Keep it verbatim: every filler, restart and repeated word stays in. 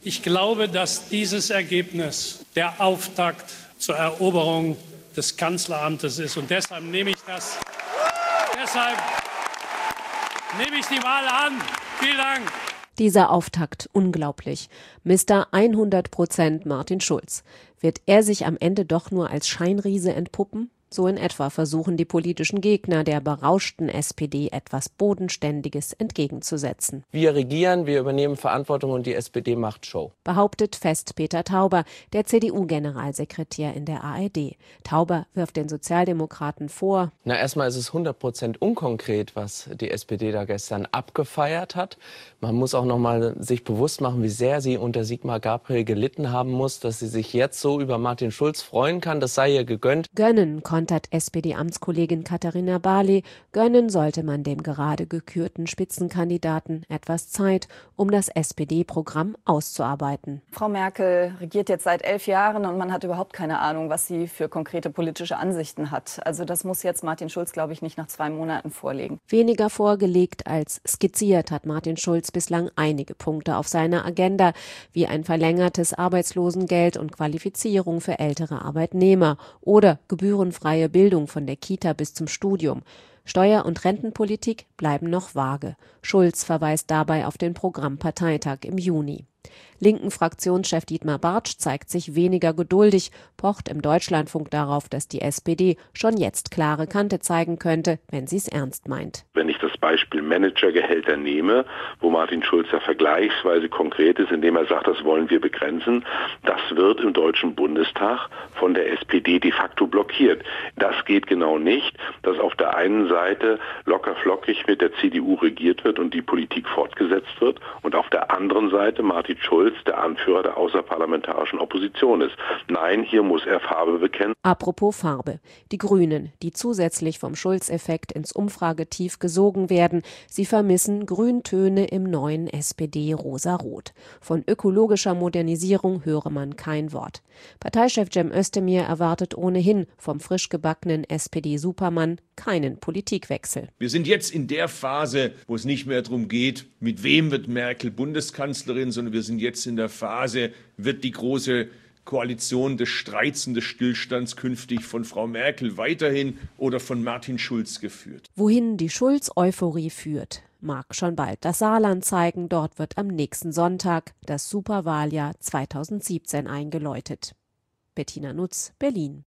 Ich glaube, dass dieses Ergebnis der Auftakt zur Eroberung des Kanzleramtes ist. Und deshalb nehme ich das, deshalb nehme ich die Wahl an. Vielen Dank. Dieser Auftakt unglaublich. Mister hundert Prozent Martin Schulz. Wird er sich am Ende doch nur als Scheinriese entpuppen? So in etwa versuchen die politischen Gegner der berauschten S P D etwas Bodenständiges entgegenzusetzen. Wir regieren, wir übernehmen Verantwortung und die S P D macht Show. Behauptet fest Peter Tauber, der C D U-Generalsekretär in der A R D. Tauber wirft den Sozialdemokraten vor: Na, erstmal ist es hundert Prozent unkonkret, was die S P D da gestern abgefeiert hat. Man muss auch noch mal sich bewusst machen, wie sehr sie unter Sigmar Gabriel gelitten haben muss, dass sie sich jetzt so über Martin Schulz freuen kann. Das sei ihr gegönnt. Gönnen kontert S P D-Amtskollegin Katharina Barley. Gönnen sollte man dem gerade gekürten Spitzenkandidaten etwas Zeit, um das S P D-Programm auszuarbeiten. Frau Merkel regiert jetzt seit elf Jahren und man hat überhaupt keine Ahnung, was sie für konkrete politische Ansichten hat. Also das muss jetzt Martin Schulz, glaube ich, nicht nach zwei Monaten vorlegen. Weniger vorgelegt als skizziert hat Martin Schulz bislang einige Punkte auf seiner Agenda, wie ein verlängertes Arbeitslosengeld und Qualifizierung für ältere Arbeitnehmer oder gebührenfreie Bildung von der Kita bis zum Studium. Steuer- und Rentenpolitik bleiben noch vage. Schulz verweist dabei auf den Programmparteitag im Juni. Linken Fraktionschef Dietmar Bartsch zeigt sich weniger geduldig, pocht im Deutschlandfunk darauf, dass die S P D schon jetzt klare Kante zeigen könnte, wenn sie es ernst meint. Wenn ich das Beispiel Managergehälter nehme, wo Martin Schulz ja vergleichsweise konkret ist, indem er sagt, das wollen wir begrenzen, das wird im Deutschen Bundestag von der S P D de facto blockiert. Das geht genau nicht, dass auf der einen Seite locker flockig mit der C D U regiert wird und die Politik fortgesetzt wird und auf der anderen Seite Martin Schulz der Anführer der außerparlamentarischen Opposition ist. Nein, hier muss er Farbe bekennen. Apropos Farbe. Die Grünen, die zusätzlich vom Schulz-Effekt ins Umfragetief gesogen werden, sie vermissen Grüntöne im neuen S P D Rosa-Rot. Von ökologischer Modernisierung höre man kein Wort. Parteichef Cem Özdemir erwartet ohnehin vom frisch gebackenen S P D-Supermann keinen Politikwechsel. Wir sind jetzt in der Phase, wo es nicht mehr darum geht, mit wem wird Merkel Bundeskanzlerin, sondern wir sind jetzt in der Phase, wird die große Koalition des Streits und des Stillstands künftig von Frau Merkel weiterhin oder von Martin Schulz geführt. Wohin die Schulz-Euphorie führt, mag schon bald das Saarland zeigen. Dort wird am nächsten Sonntag das Superwahljahr zweitausendsiebzehn eingeläutet. Bettina Nutz, Berlin.